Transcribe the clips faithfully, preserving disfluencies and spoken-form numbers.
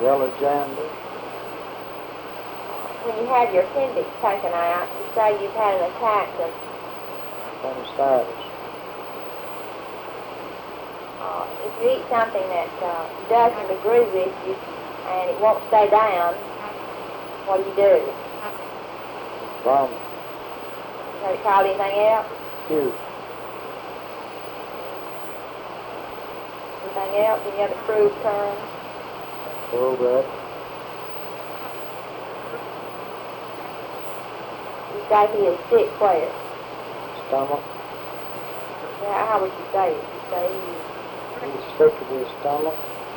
Alexander. When you had your appendix taken out, you say you've had an attack of Appendicitis. Uh, if you eat something that uh, doesn't agree with you and it won't stay down, what do you do? Vomit. Have you called anything else? Puke. Anything else? Any other crude terms? Throw up. You say he is sick where? Stomach. Yeah, how would you say it? You say he He's sick of his stomach.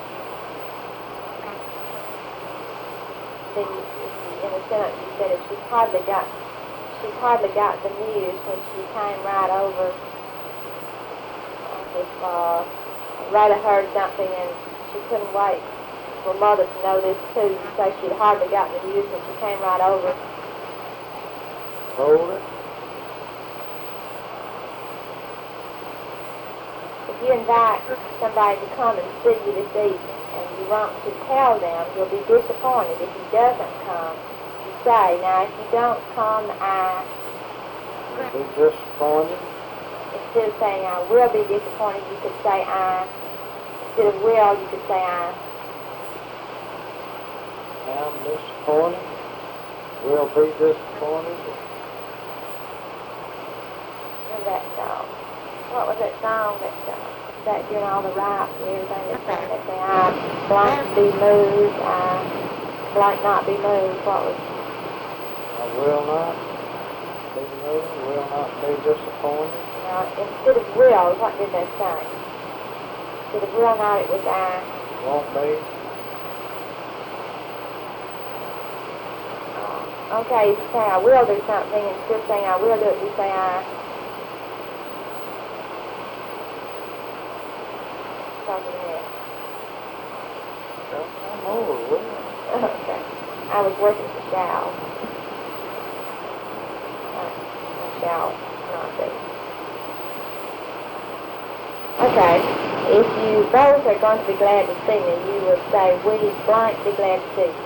then you, in a sentence you said if she's hardly got she's hardly got the news when she came right over. Uh, if uh, Rhoda heard something and she couldn't wait for Mother to know this too, you say she'd hardly got the news when she came right over. Told her. If you invite somebody to come and see you this evening and you want to tell them, you'll be disappointed if he doesn't come. You say, now if you don't come, I... Be disappointed. Instead of saying I will be disappointed, you could say I. Instead of will, you could say I. I'm disappointed. Will be disappointed. And that song. What was that song that uh, that doing all the rights and everything that sang that say I blank be moved, I blank not be moved. What was I will not be moved. Will not be disappointed. now instead of will, what did they say? Instead of will not, it was I. Won't be. Uh, okay, if you say I will do something, instead of saying I will do it, you say I. Talking here. I'm over with it. Okay. I was working for Shao. Shao, not this. Okay. If you both are going to be glad to see me, you will say, we blank be glad to see you.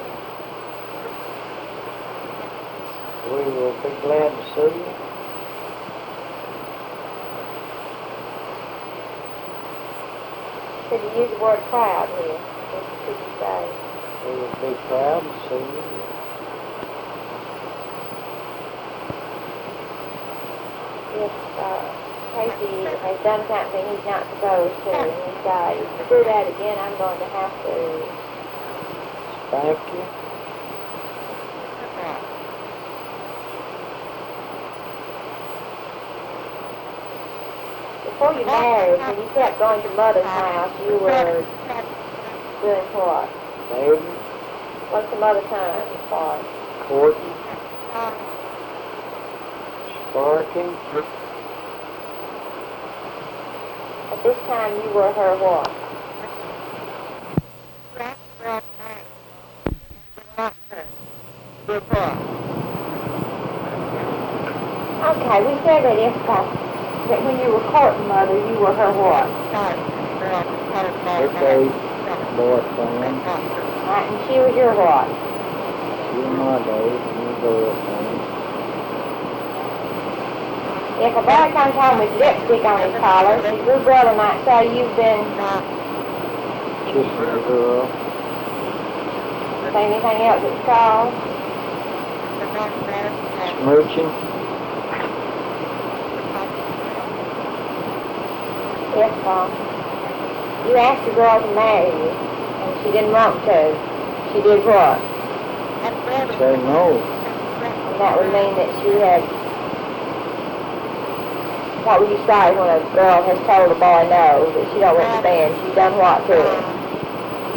We will be glad to see you. Could you use the word proud here? What could you say? We will be proud to see you. If uh, Casey has done something he's not supposed to, and you say, if you do that again, I'm going to have to... Spank you. Before you married, when you kept going to Mother's house, you were doing what? Maybe. What's the Mother term for? Courting. Sparking. At this time, you were her what? Okay, we said that if uh, that when you were courting Mother, you were her what? Her date. Boyfriend. Right, and she was your what? You my date. You girlfriend. If a boy comes home with lipstick on his collar, your brother might say you've been... Kissing a girl. Say anything else it's called? Smooching. If uh, you asked a girl to marry you, and she didn't want to, she did what? Say no. And that would mean that she had... What would you say when a girl has told a boy no, that she don't want to marry, she's done what to him?